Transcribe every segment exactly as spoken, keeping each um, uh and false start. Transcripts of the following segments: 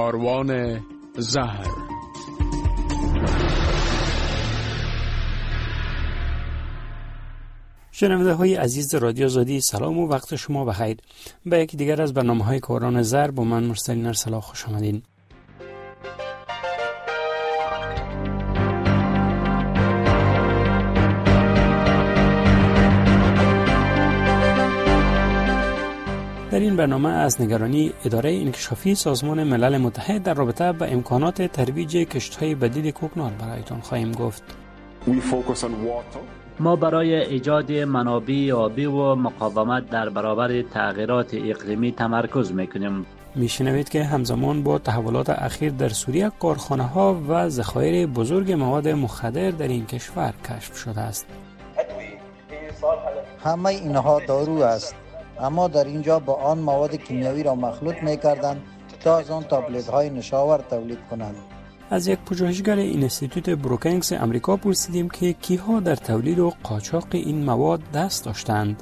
کاروان زهر. شنونده های عزیز رادیو آزادی، سلام و وقت شما بخیر. به یکی دیگر از برنامه های کاروان زهر با من مرسل ارسلا خوش آمدین. در این برنامه از نگرانی اداره انکشافی سازمان ملل متحد در رابطه با امکانات ترویج کشت‌های بدیل کوکنار برایتان خواهیم گفت. ما برای ایجاد منابع آبی و مقاومت در برابر تغییرات اقلیمی تمرکز میکنیم. میشنوید که همزمان با تحولات اخیر در سوریه کارخانه‌ها و ذخایر بزرگ مواد مخدر در این کشور کشف شده است. همه اینها دارو است، اما در اینجا با آن مواد کیمیایی را مخلوط می‌کردند تا از آن تابلت‌های نشاور تولید کنند. از یک پژوهشگر اینستیتوت بروکینگز امریکا پرسیدیم که کیها در تولید و قاچاق این مواد دست داشتند.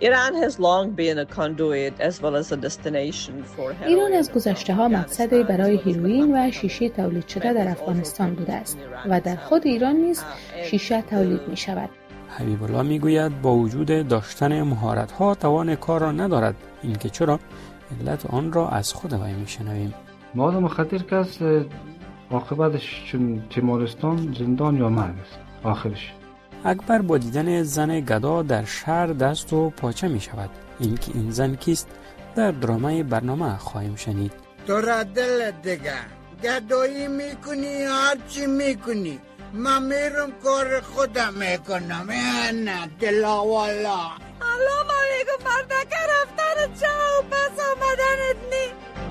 ایران از گذشته ها مقصدی برای هیروئین و شیشه تولید شده در افغانستان بوده است و در خود ایران نیز شیشه تولید می شود. حبیب الله می گوید با وجود داشتن مهارت ها توان کار را ندارد. اینکه چرا؟ علت آن را از خود وی می شنویم. مواد مخدر که از عاقبتش چون تیمارستان زندان یا مرگ است آخرش. اکبر با دیدن زن گدا در شهر دست و پاچه می شود. اینکه این زن کیست در درامه برنامه خواهیم شنید. تو را دل دیگه گدایی میکنی هرچی میکنی، من میرم کار خودم میکنم. نه دلا والا الان ما میگو مردکه رفتن چه و پس آمدنت نی.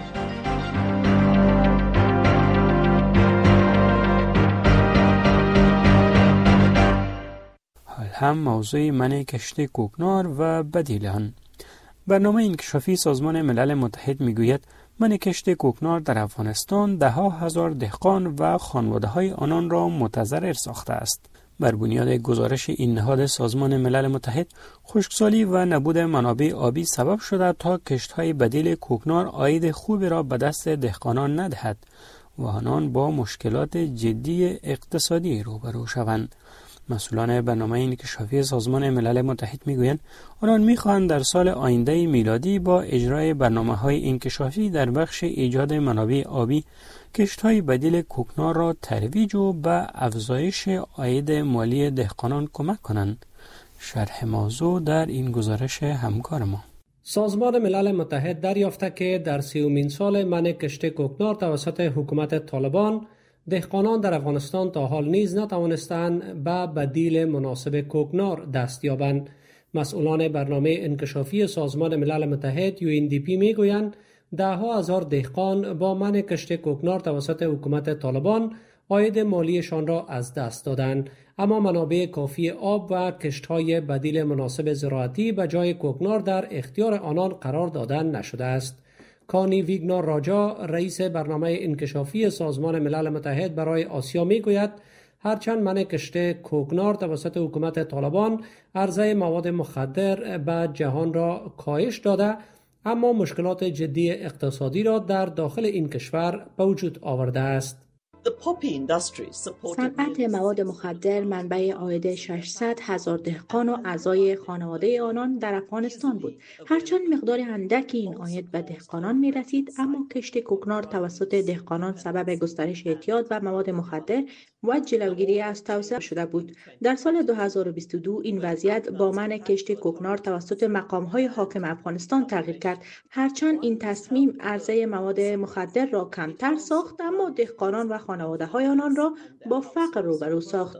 حال هم موضوع منع کشت کوکنار و بدیل آن. برنامه انکشافی سازمان ملل متحد میگوید منع کشت کوکنار در افغانستان ده ها هزار دهقان و خانواده های آنان را متضرر ساخته است. بر بنیاد گزارش این نهاد سازمان ملل متحد، خشکسالی و نبود منابع آبی سبب شده تا کشت‌های بدیل کوکنار عاید خوبی را به دست دهقانان ندهد و آنان با مشکلات جدی اقتصادی روبرو شوند. مسئولان برنامه انکشافی سازمان ملل متحد میگویند آنان میخواهند در سال آینده میلادی با اجرای برنامه‌های انکشافی در بخش ایجاد منابع آبی کشت‌های بدیل کوکنار را ترویج و به افزایش عاید مالی دهقانان کمک کنند. شرح موضوع در این گزارش همکار ما. سازمان ملل متحد دریافته که در سیومین سال منع کشت کوکنار توسط حکومت طالبان، دهقانان در افغانستان تا حال نیز نتوانستند به بدیل مناسب کوکنار دست یابند. مسئولان برنامه انکشافی سازمان ملل متحد یو ان دی پی میگویند ده ها هزار دهقان با منع کشت کوکنار توسط حکومت طالبان عاید مالیشان را از دست دادند، اما منابع کافی آب و کشت‌های بدیل مناسب زراعتی به جای کوکنار در اختیار آنان قرار دادن نشده است. کانی ویگنا راجا، رئیس برنامه انکشافی سازمان ملل متحد برای آسیا میگوید هرچند منع کشت کوکنار توسط حکومت طالبان عرضه مواد مخدر به جهان را کاهش داده، اما مشکلات جدی اقتصادی را در داخل این کشور به وجود آورده است. صنعت مواد مخدر منبع عاید ششصد هزار دهقان و اعضای خانواده آنان در افغانستان بود. هرچند مقدار اندکی این عاید به دهقانان می رسید، اما کشت کوکنار توسط دهقانان سبب گسترش اعتیاد و مواد مخدر و جلوگیری از توسعه شده بود. در سال دو هزار و بیست و دو این وضعیت با منع کشت کوکنار توسط مقام‌های حاکم افغانستان تغییر کرد. هرچند این تصمیم عرضه مواد مخدر را کمتر ساخت، اما دهقانان و خانواده های آنان را با فقر روبرو ساخت.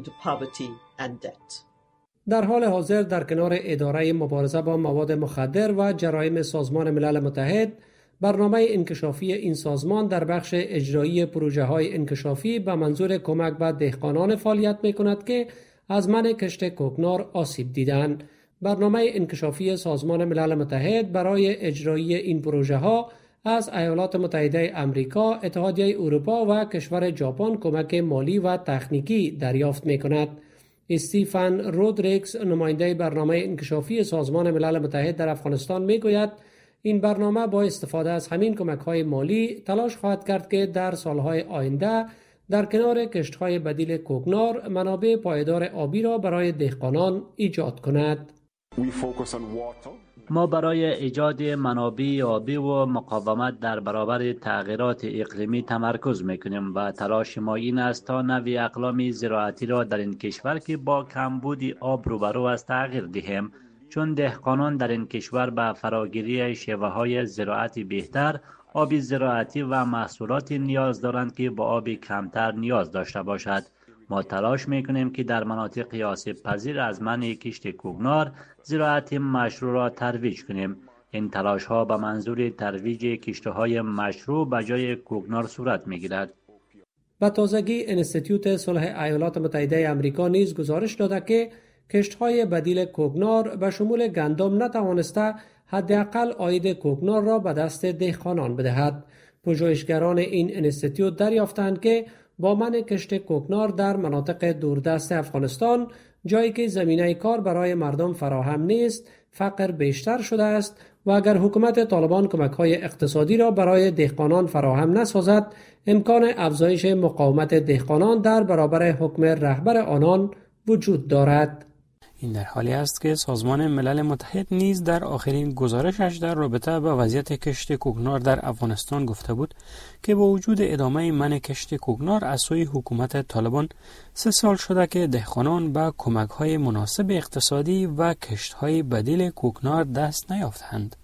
در حال حاضر در کنار اداره مبارزه با مواد مخدر و جرایم سازمان ملل متحد، برنامه انکشافی این سازمان در بخش اجرایی پروژه های انکشافی به منظور کمک به دهقانان فعالیت می کند که از منع کشت کوکنار آسیب دیدند. برنامه انکشافی سازمان ملل متحد برای اجرایی این پروژه ها از ایالات متحده آمریکا، اتحادیه اروپا و کشور ژاپن کمک مالی و تکنیکی دریافت می کند. استیفن رودریگز، نماینده برنامه انکشافی سازمان ملل متحد در افغانستان می گوید این برنامه با استفاده از همین کمک‌های مالی تلاش خواهد کرد که در سالهای آینده در کنار کشت‌های بدیل کوکنار منابع پایدار آبی را برای دهقانان ایجاد کند. ما برای ایجاد منابع آبی و مقاومت در برابر تغییرات اقلیمی تمرکز میکنیم و تلاش ما این است تا نوع اقلام زراعتی را در این کشور که با کمبود آب روبرو است تغییر دهیم، چون دهقانان در این کشور به فراگیری شیوه‌های زراعت بهتر، آب زراعتی و محصولات نیاز دارند که با آب کمتر نیاز داشته باشد. ما تلاش میکنیم که در مناطق آسیب پذیر از منع کشت کوکنار زراعت مشروع را ترویج کنیم. این تلاش ها به منظور ترویج کشت های مشروع به جای کوکنار صورت میگیرد. به تازگی انستیتوت صلح ایالات متحده آمریکا نیز گزارش داده که کشت‌های بدیل کوکنار به شمول گندم نتوانسته حداقل عاید کوکنار را به دست دهقانان بدهد. پژوهشگران این انستیتوت دریافتند که با منع کشت کوکنار در مناطق دوردست افغانستان، جایی که زمینه کار برای مردم فراهم نیست، فقر بیشتر شده است و اگر حکومت طالبان کمک‌های اقتصادی را برای دهقانان فراهم نسازد، امکان افزایش مقاومت دهقانان در برابر حکم رهبر آنان وجود دارد. این در حالی است که سازمان ملل متحد نیز در آخرین گزارشش در رابطه با وضعیت کشت کوکنار در افغانستان گفته بود که با وجود ادامه منع کشت کوکنار از سوی حکومت طالبان سه سال شده که دهقانان به کمک‌های مناسب اقتصادی و کشت‌های بدیل کوکنار دست نیافتند.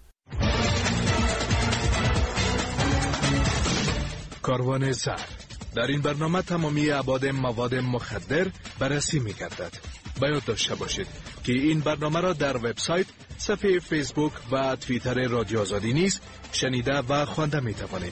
کاروان زهر در این برنامه تمامی ابعاد مواد مخدر بررسی می‌گردد. باید داشته باشید که این برنامه را در وبسایت، صفحه فیسبوک و توییتر رادیو آزادی نیز شنیده و خوانده می توانید.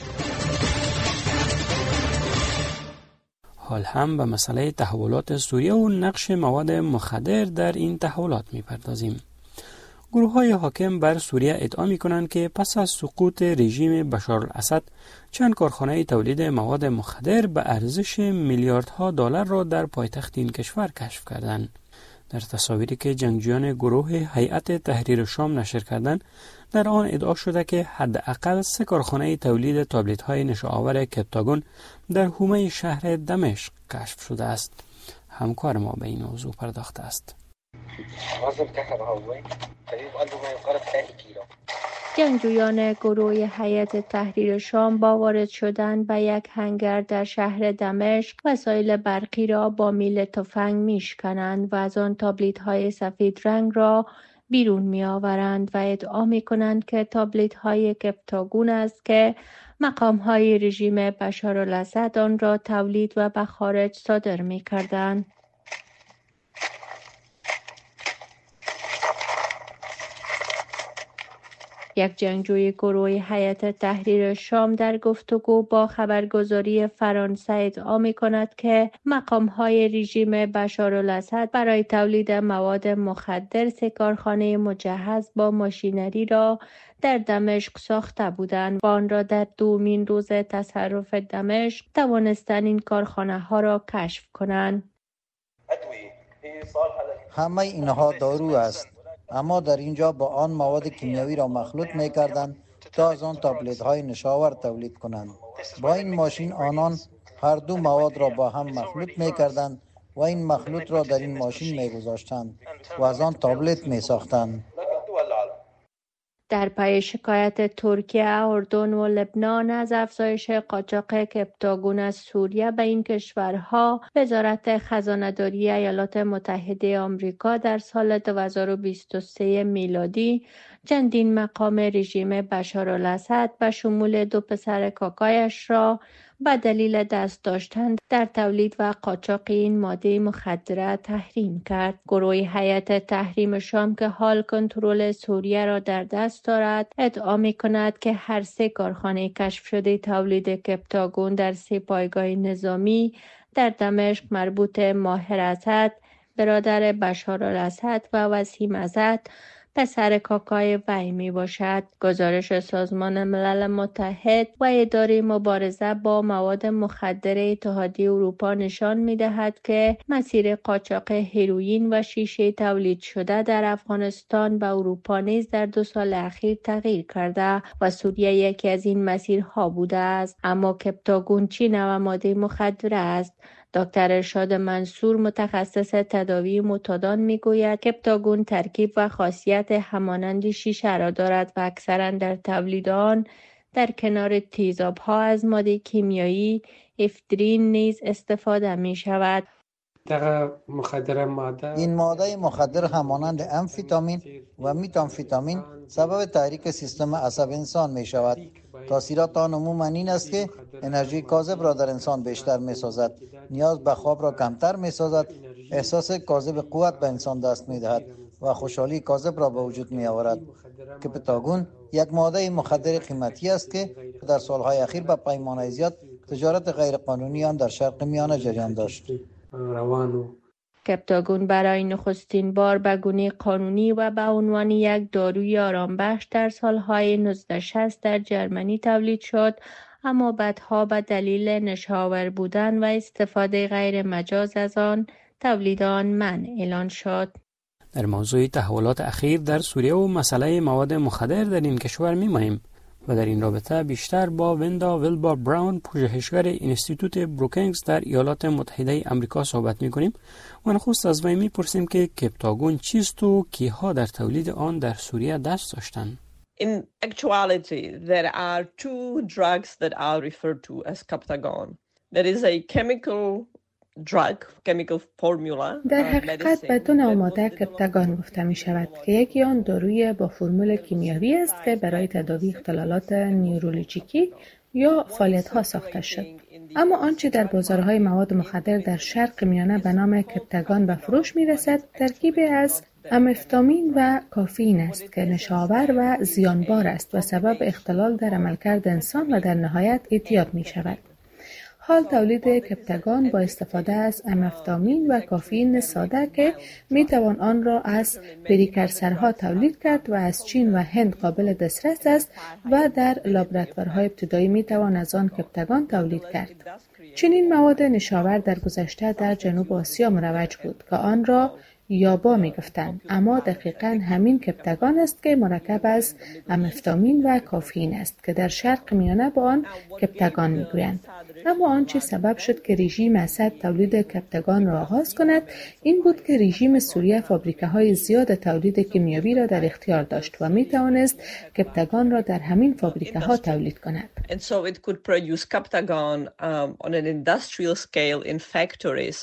حال هم به مسئله تحولات سوریه و نقش مواد مخدر در این تحولات می پردازیم. گروه های حاکم بر سوریه ادعا می کنند که پس از سقوط رژیم بشار الاسد چند کارخانه تولید مواد مخدر به ارزش میلیاردها دلار را در پایتخت این کشور کشف کردند. در تصاویری که جنگجویان گروه هیئت تحریر شام نشر کردند، در آن ادعا شده که حداقل سه کارخانه تولید تابلت‌های نشه‌آور کپتاگون در حومه شهر دمشق کشف شده است. همکار ما به این موضوع پرداخته است. جنگجویان گروه هیئت تحریر شام با وارد شدن به یک هنگر در شهر دمشق وسایل برقی را با میل تفنگ میشکنند و از آن تابلیت‌های سفید رنگ را بیرون میآورند و ادعا میکنند که تابلیت‌های کپتاگون است که مقام‌های رژیم بشارالاسد آن را تولید و به خارج صادر میکردند. یک جنگجوی گروه هیئت تحریر شام در گفتگو با خبرگزاری فرانسه ادعا می‌کند که مقام‌های رژیم بشارالاسد برای تولید مواد مخدر سه کارخانه مجهز با ماشینری را در دمشق ساخته بودند و آن را در دومین روز تصرف دمشق توانستند این کارخانه‌ها را کشف کنند. همه اینها دارو است، اما در اینجا با آن مواد کیمیایی را مخلوط می کردند تا از آن تابلت های نشاور تولید کنند. با این ماشین آنان هر دو مواد را با هم مخلوط می کردند و این مخلوط را در این ماشین می گذاشتند و از آن تابلت می ساختند. در پی شکایت ترکیه، اردن و لبنان از افزایش قاچاق کپتاگون از سوریه به این کشورها، وزارت خزانه‌داری ایالات متحده آمریکا در سال دو هزار و بیست و سه میلادی چندین مقام رژیم بشارالاسد به شمول دو پسر کاکایش را به دلیل دست داشتن در تولید و قاچاق این ماده مخدره تحریم کرد. گروه هیئت تحریم شام که حال کنترل سوریه را در دست دارد، ادعا می‌کند که هر سه کارخانه کشف شده تولید کپتاگون در سه پایگاه نظامی در دمشق مربوط ماهر اسد، برادر بشار الاسد و وسیم اسد، پسر کاکای وی می باشد. گزارش سازمان ملل متحد و اداره مبارزه با مواد مخدر اتحادیه اروپا نشان می دهد که مسیر قاچاق هروئین و شیشه تولید شده در افغانستان و اروپا نیز در دو سال اخیر تغییر کرده و سوریه یکی از این مسیرها بوده است. اما کپتاگون چه نوع ماده مخدر است؟ دکتر ارشاد منصور متخصص تداوی متادان میگوید کپتاگون ترکیب و خاصیت همانند شیشه را دارد و اکثرا در تولید آن در کنار تیزاب‌ها از ماده کیمیایی افدرین نیز استفاده می شود. این ماده مخدر همانند امفیتامین و میتامفیتامین سبب تحریک سیستم عصب انسان می شود. تاثیرات آن عموما این است که انرژی کاذب را در انسان بیشتر می سازد، نیاز به خواب را کمتر می سازد، احساس کاذب قوت به انسان دست می دهد و خوشحالی کاذب را به وجود می آورد. کپتاگون یک ماده مخدر قیمتی است که در سالهای اخیر به پیمانه زیاد تجارت غیرقانونی آن در شرق میانه جریان داشت. کپتاگون برای نخستین بار به گونه قانونی و به عنوان یک داروی آرامبخش در سالهای نوزده شصت در جرمنی تولید شد، اما بعدها به دلیل نشاور بودن و استفاده غیر مجاز از آن تولید آن منع اعلان شد. در موضوع تحولات اخیر در سوریه و مسئله مواد مخدر در این کشور می‌مانیم و در این رابطه بیشتر با وندا ویلبار براون، پژوهشگر اینستیتوت بروکینگز در ایالات متحده آمریکا صحبت می‌کنیم و نخست از وی می‌پرسیم که کپتاگون چیست و کیها در تولید آن در سوریه دست داشتند. In actuality, there are two drugs that are referred to as Captagon. There is a chemical drug, chemical formula. در حقیقت به دو نوع ماده کپتاگون گفته می شود که یکی آن داروی با فرمول کیمیایی است که برای تداوی اختلالات نیورولوژیکی یا فعالیت‌ها ساخته شد. اما آنچه در بازارهای مواد مخدر در شرق میانه به نام کپتاگون به فروش می رسد ترکیبی از امفتامین و کافئین است که نشاور و زیانبار است و سبب اختلال در عملکرد انسان و در نهایت اعتیاد می شود. حال تولید کپتاگون با استفاده از امفتامین و کافئین ساده که می توان آن را از پریکرسرها تولید کرد و از چین و هند قابل دسترس است و در لابراتوارهای ابتدایی می توان از آن کپتاگون تولید کرد. چنین مواد نشاور در گذشته در جنوب آسیا مروج بود که آن را یابا می گفتند، اما دقیقاً همین کپتاگون است که مرکب از امفتامین و کافئین است که در شرق میانه با آن کپتاگون می گویند. اما آنچه سبب شد که رژیم اسد تولید کپتاگون را آغاز کند این بود که رژیم سوریه فابریکه‌های زیاد تولید کیمیایی را در اختیار داشت و می توانست کپتاگون را در همین فابریکه‌ها تولید کند. And so it could produce Captagon um, on an industrial scale in factories.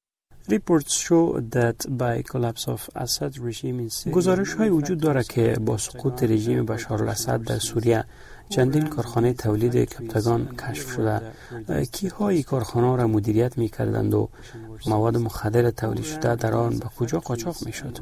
Reports show that by collapse of Assad regime in Syria گزارش های وجود دارد که با سقوط رژیم بشار الاسد در سوریه چندین کارخانه تولید کپتاگون کشف شده. کی‌های کارخانه را مدیریت می‌کردند و مواد مخدر تولید شده در آن به کجا قاچاق می‌شد؟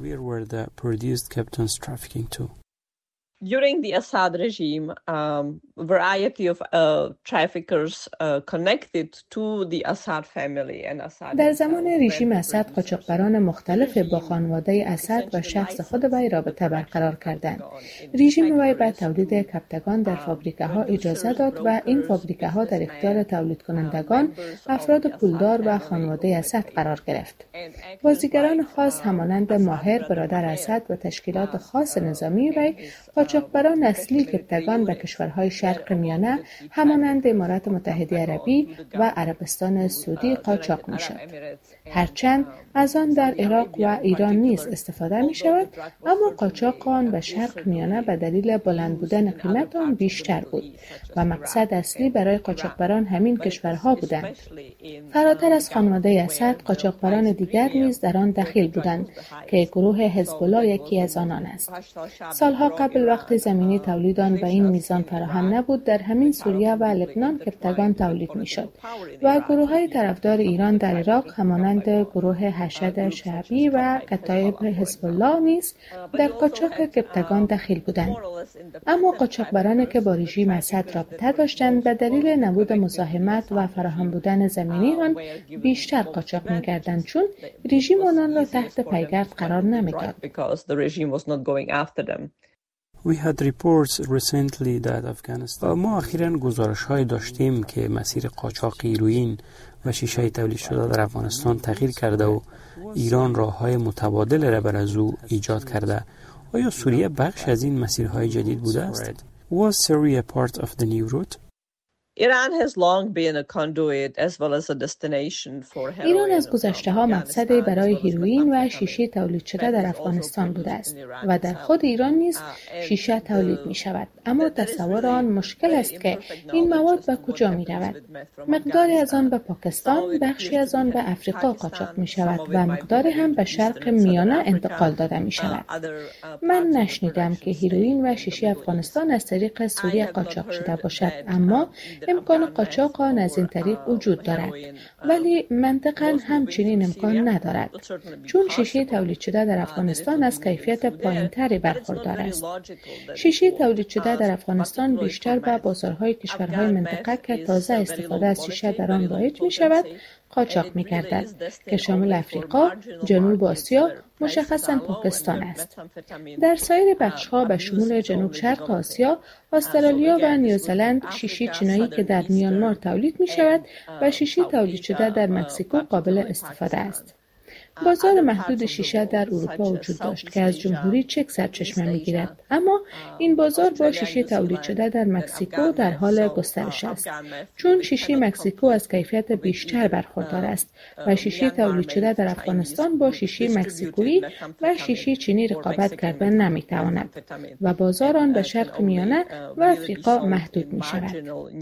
During the Assad regime, um, variety of uh, traffickers uh, connected to the Assad family and Assad. در زمان رژیم اسد قاچاقبران مختلف با خانواده اسد و شخص خود وی رابطه برقرار کردند. رژیم وی به تولید کپتاگون در فابریکه‌ها اجازه داد و این فابریکه‌ها در اختیار تولید کنندگان افراد پولدار و خانواده اسد قرار گرفت. بازیگران خاص همانند ماهر برادر اسد و تشکیلات خاص نظامی وی قاچاقبران اصلی کپتاگون به کشورهای شرق میانه همانند امارات متحده عربی و عربستان سعودی قاچاق می شد. هرچند از آن در عراق و ایران نیز استفاده می شود، اما قاچاق آن به شرق میانه به دلیل بلند بودن قیمت آن بیشتر بود و مقصد اصلی برای قاچاقبران همین کشورها بودند. فراتر از خانواده اسد، قاچاقبران دیگر نیز در آن دخیل بودند که گروه حزب الله یکی از آنان است. سالها قبل وقتی زمینه تولید آن به این میزان فراهم نبود، در همین سوریه و لبنان کپتگان تولید میشد و گروه‌های طرفدار ایران در عراق همانند گروه حشد شعبی و کتایب حزب الله نیز در قاچاق کپتگان دخیل بودند. اما قاچاقبرانی که با رژیم اسد رابطه داشتند به دلیل نبود مزاحمت و فراهم بودن زمینه آن بیشتر قاچاق می‌کردند، چون رژیم آنان را تحت پیگرد قرار نمی‌داد. We had reports recently that Afghanistan ما اخیراً گزارش‌های داشتیم که مسیر قاچاق هیروئین و شیشه تولید شده در افغانستان تغییر کرده و ایران راه‌های متبادل را بر از او ایجاد کرده. آیا سوریه بخش از این مسیرهای جدید بوده است؟ Was Syria part of the new route? Iran has long been a conduit as well as a destination for heroin. ایران از گذشته ها مقصدی برای هیروئین و شیشه تولید شده در افغانستان بوده است و در خود ایران نیز شیشه تولید می شود. اما تصور آن مشکل است که این مواد به کجا می رود. مقداری از آن به پاکستان، بخشی از آن به افریقا قاچاق می شود و مقداری هم به شرق میانه انتقال داده می شود. من نشنیدم که هیروئین و شیشه افغانستان از طریق سوریه قاچاق شده باشد، اما امکان قاچاق آن از این طریق وجود دارد، ولی منطقاً همچنین امکان ندارد، چون شیشه تولید شده در افغانستان از کیفیت پایین‌تری برخوردار است. شیشه تولید شده در افغانستان بیشتر به بازارهای کشورهای منطقه که تازه استفاده از شیشه در آن رایج می شود قاچاق می گردد که شامل افریقا، جنوب آسیا، مشخصاً پاکستان است. در سایر بخش‌ها به شمول جنوب شرق آسیا، استرالیا و نیوزلند شیشه چینایی که در میانمار تولید می شود و شیشه تولید شده در مکزیکو قابل استفاده است. بازار محدود شیشه در اروپا وجود داشت که از جمهوری چک سرچشمه می‌گیرد، اما این بازار با شیشه تولید شده در مکزیکو در حال گسترش است، چون شیشه مکزیکو از کیفیت بیشتر برخوردار است و شیشه تولید شده در افغانستان با شیشه مکزیکویی و شیشه چینی رقابت کردن نمی‌تواند و بازار آن به شرق میانه و افریقا محدود می‌شود.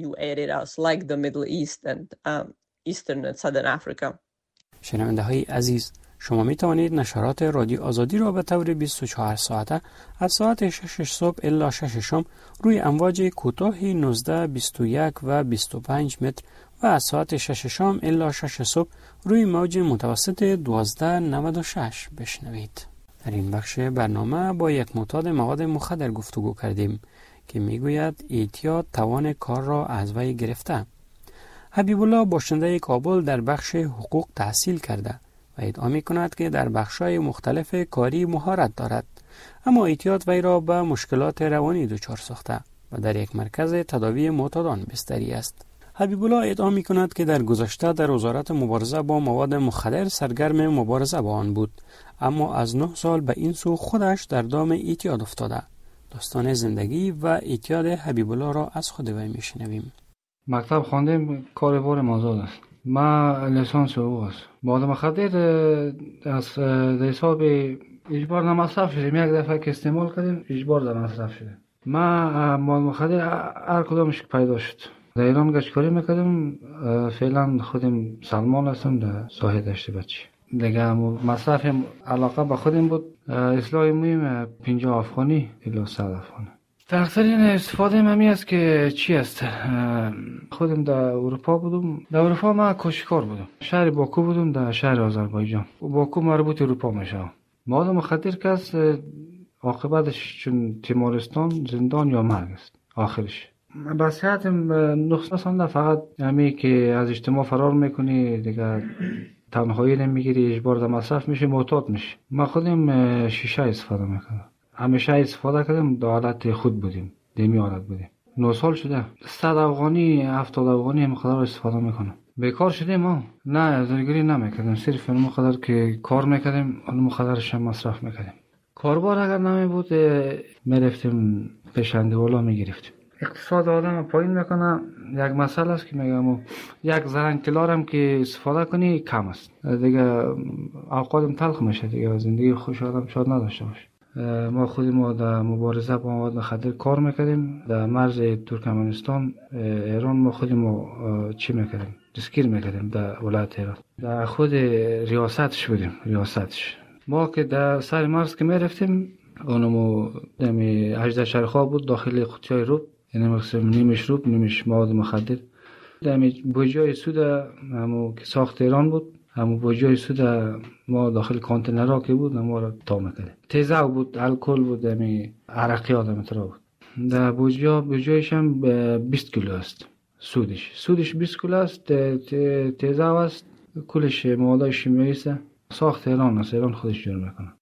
شنونده های عزیز، شما می توانید نشرات رادیو آزادی را به طور بیست و چهار ساعته از ساعت شش صبح الی شش شام روی امواج کوتاه نوزده، بیست و یک و بیست و پنج متر و از ساعت شش شام الی شش صبح روی موج متوسط دوازده نود و شش بشنوید. در این بخش برنامه با یک معتاد مواد مخدر گفتگو کردیم که می گوید اعتیاد توان کار را از وی گرفته. حبیب الله باشنده کابل در بخش حقوق تحصیل کرده و ادعا می کند که در بخش‌های مختلف کاری مهارت دارد، اما اعتیاد وی را به مشکلات روانی دچار ساخته و در یک مرکز تداوی معتادان بستری است. حبیب الله ادعا می کند که در گذشته در وزارت مبارزه با مواد مخدر سرگرم مبارزه با آن بود، اما از نه سال به این سو خودش در دام اعتیاد افتاده. داستان زندگی و اعتیاد حبیب الله را از خود وی می شنویم. مکتب خواندیم، کار بار مازاد است. ما لیسانس حقوق است. مواد مخدر از حساب اجبار نمصرف شدیم. یک دفعه که استعمال کردیم اجبار در مصرف شده. ما مواد مخدر هر کدامش که پیدا شد در ایران گشتکاری میکردیم. فعلا خودم سلمان هستم در ساحه دشت بچی. دیگه مصرف علاقه به خودم بود. اصلاح مهم پنجاه افغانی الی صد افغانی. تقصیرین استفاده ممی است که چی است؟ خودم در اروپا بودم. در اروپا ما کوشکار بودم. شهر باکو بودم، در شهر آذربایجان. باکو مربوط اروپا میشه. مواد مخدر که است عاقبتش چون تیمارستان، زندان یا مرگ است آخرش. بصیحتم نقصان فقط همی که از اجتماع فرار میکنی، دیگه تنهایی نمیگیری، اجبار در مصرف میشه، معتاد میشه. ما خودم شیشه استفاده میکنم. همیشه استفاده کردیم، در حالت خود بودیم، دمی حالت بودیم. نه سال شده. صد افغانی، هفتاد افغانی مقدار استفاده میکنم. بیکار شدیم ما. نه، زندگی نمیکردیم. صرف اون مقدار که کار میکردیم، اون مقدارش مصرف میکردیم. کاربار اگر نمی بود، میرفتیم پیشنده والا میگرفتیم. اقتصاد آدم پایین میکنه. یک مسئله است که میگم یک زرنگ تلارم که استفاده کنی کم است. دیگه اوقاتم تلخ میشه. دیگه زندگی خوش آدم شاد نداشته باشه. ما خودیم ما در مبارزه با مواد مخدر کار میکردیم. در مرز ترکمنستان، ایران ما خودیم ما چی میکردیم؟ دستگیر میکردیم در ولایت ایران. در خود ریاستش بودیم، ریاستش. ما که در سر مرز که میرفتیم، اونمو دمی هجده شرخا بود داخل قوطیای روب، یعنی مقسم نیمش روب نیمش مواد مخدر. دمی بوجای سود همو که ساخت ایران بود، همو بوجای سود ما داخل کانتینرها که بود ما را تا میکرد. تیزا بود، الکل بود، دمی عرقی آدم ترا بود. در بوجا بوجایش هم بیست کیلو است سودش. سودش بیست کیلو است، تیزا است، کلش مواد شیمیایی است. ساخت ایران است، ایران خودش جور میکنه.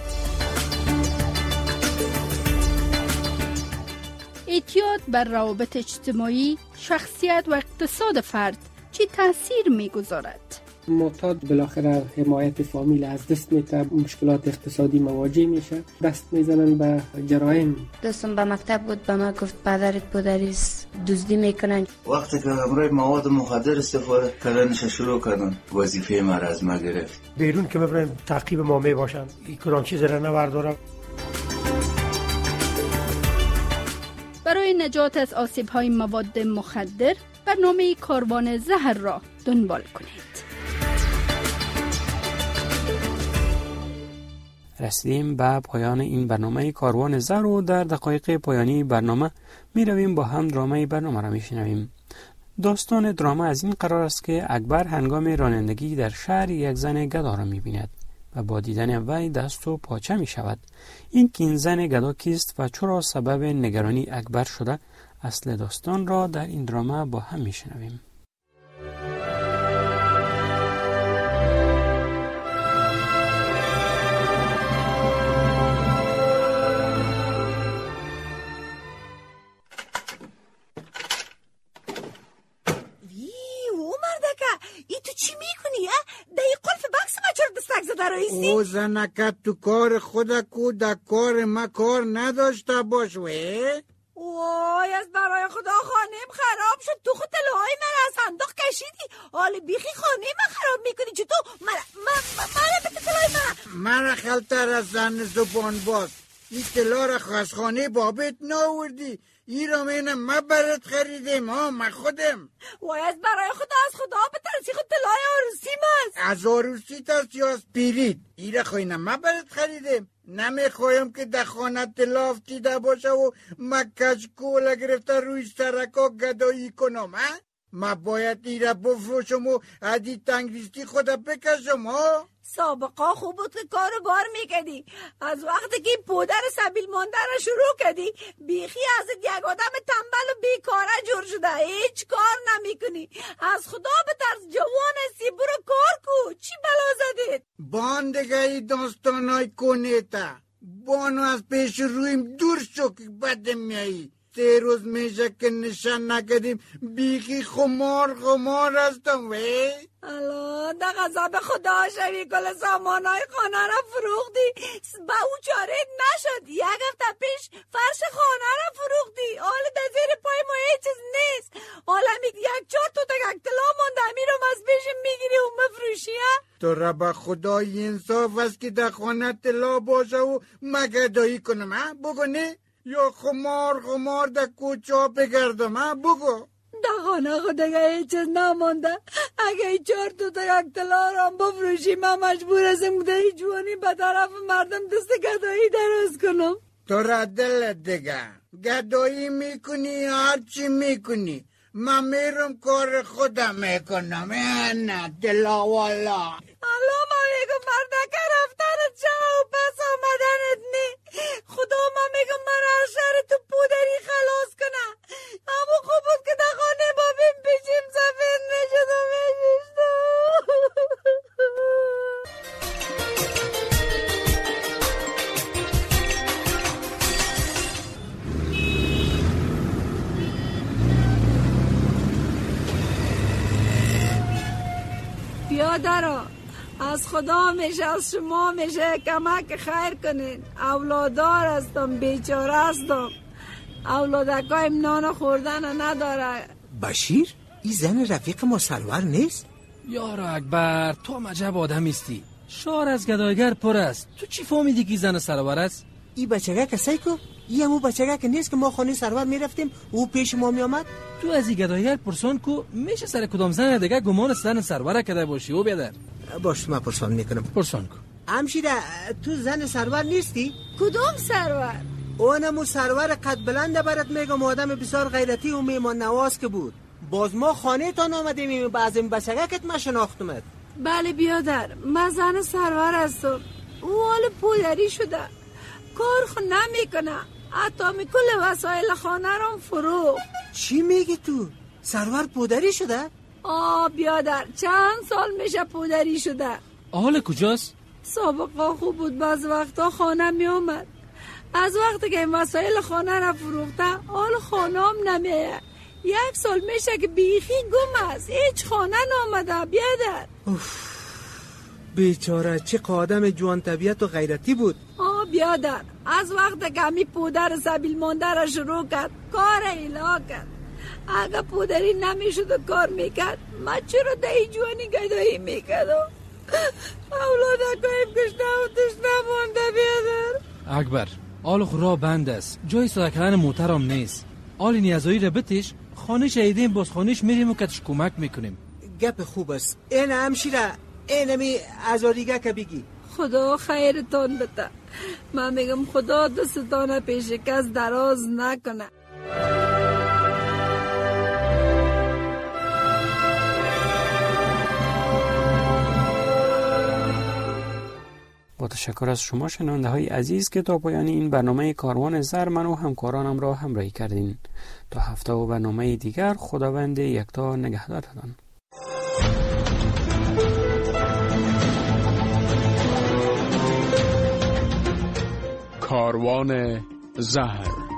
اعتیاد بر روابط اجتماعی، شخصیت و اقتصاد فرد چی تاثیر میگذارد؟ معتاد بالاخره حمایت فامیل از دست میده، مشکلات اقتصادی مواجه میشه، دست میزنن به جرایم. دوستم به مکتب بود، به من گفت پدرت پدریست دزدی میکنن. وقتی که همراه مواد مخدر استفاده کردنش شروع کردن، وظیفه ما از ما گرفت. بیرون که ببرن تعقیب ما میباشن، این کدام چیز را نبردارم. برای نجات از آسیب‌های مواد مخدر برنامه کاروان زهر را دنبال کنید. رسیدیم به پایان این برنامه کاروان زهر و در دقایق پایانی برنامه می رویم با هم درامه برنامه را می شنویم. داستان درامه از این قرار است که اکبر هنگام رانندگی در شهر یک زن گدا را می بیند و با دیدن وی دست و پاچه می شود. این که این زن گدا کیست و چرا سبب نگرانی اکبر شده، اصل داستان را در این درامه با هم می شنویم. او زنکت تو کار خود کو در کار ما کار نداشته باش وی؟ وای از برای خدا خانم خراب شد، تو خود تلوهای من از صندوق کشیدی، حالی بیخی خانه من خراب میکنی. چطور؟ من من من به تلوهای من من خلطر از زن زبان باز این تلا را از خانه بابت ناوردی، این را مینم ما برات خریدیم ها، من خودم. وای از برای خدا از خدا بترسی، خود تلای عروسی ماست. از عروسی ترسی از پیرید، این را خوینم ما برات خریدیم. نمیخوایم که در خانه تلا افتیده باشه و ما کشکوله گرفته روی سرکا گدایی کنم ها. ما باید این را بفروشم و عدی تنگریستی خدا بکشم ها. سابقا خوب بود که کارو بار میکردی، از وقتی که پودر سبیل مانده را شروع کردی بیخی از یک آدم تنبل و بیکاره جور شده، هیچ کار نمیکنی. از خدا بترس، جوان هستی، برو کار کو. چی بلا زدید؟ باندگی داستانای کنیتا بانو از پیش رویم دور شو که بد میایی. سه روز میشه که نشان نکردیم، بیخی خمار خمار هستم وی. الان در غضب خدا شوی کل سامانای خانه را فروختی، با او چاره نشد. یک هفته پیش فرش خانه را فروختی، حالا در زیر پای ما هیچ چیز نیست. حالا میگی یک چهار تو تک طلا مونده، میرم از پیشم میگیری و مفروشی ها. تو را به خدای انصاف است که در خانه طلا باشه و مگدایی کنم ها؟ بگو نه؟ یا خمار خمار در کوچه ها بگردم ها؟ بگو. در خانه خود اگه هیچ چیز نمانده، اگه چهار تو تا یک طلا را هم بفروشی، من مجبور هستم که هیچ جوانی به طرف مردم دست گدایی دراز کنم. تو را دلت دیگه گدایی میکنی هر چی میکنی، من میرم کار خودم میکنم. نه دلا والا الله ما میگم مردکه رفتنت چه و پس آمدنت نی. خدا ما میگم من هر شهر تو پودری خلاص کنم. اما خوب بود که در خانه بابیم پیشیم سفید نشد و میششتم. بیادرا از خدا میشه، از شما میشه کمک خیر کنین. اولادار هستم، بیچاره هستم، اولادکایم نان خوردن نداره. بشیر این زن رفیق ما سرور نیست؟ یارو اکبر تو عجب آدم استی، شار از گدایگر پر است. تو چی فهمیدی که زن سرور است؟ این بچگه کسایی که این همون بچگه که نیست که ما خانه سرور میرفتیم او پیش ما میامد. تو از این گدایگر پرسان کو میشه سر کدام زن دیگه گمان زن سرور کده باشی او بیادر؟ باش ما پرسان میکنم. پرسان کو. همشیره تو زن سرور نیستی؟ کدوم سرور؟ اونمو سرور قد بلنده برات میگم، آدم بسیار غیرتی و میمان نواز که بود. باز ما خانه تان آمدیم، بعضی بچگکت ما شناختمت. بله بیادر، من زن سرور هستم. او حال پودری شده، کار خو نمیکنه، حتی می کل وسایل خانه رو فروخت. چی میگی تو؟ سرور پودری شده؟ آه بیادر، چند سال میشه پودری شده. حال کجاست؟ سابقا خوب بود، بعض وقتا خانه می آمد. از وقتی که این وسایل خانه را فروخته حال خانه هم نمیه. یک سال میشه که بیخی گم است، هیچ خانه نامده بیادر. اوف بیچاره، چه آدم جوان طبیعت و غیرتی بود. آه بیادر، از وقت که همی پودر سبیل مانده را شروع کرد کار ایلا کرد. اگه پودری نمیشد و کار میکرد من چرا دهی جوانی گدایی میکرد؟ اولاد اکایم کشنه و تشنه مانده بیادر. اکبر، آل خورا بند است، جای صدا کردن موترم نیست. آل نیازایی را بتش، خانه شهیدیم باز خانهش میریم و کتش کمک میکنیم. گپ خوب است. این همشیره اینمی ازاریگه که بگی. خدا خیرتان بده. من میگم خدا دستان پیش کس دراز نکنه. با تشکر از شما شنونده های عزیز که تا پایان این برنامه کاروان زر من و همکارانم را همراهی کردین. تا هفته و برنامه دیگر خداوند یکتا نگهدارتان. کاروان زهر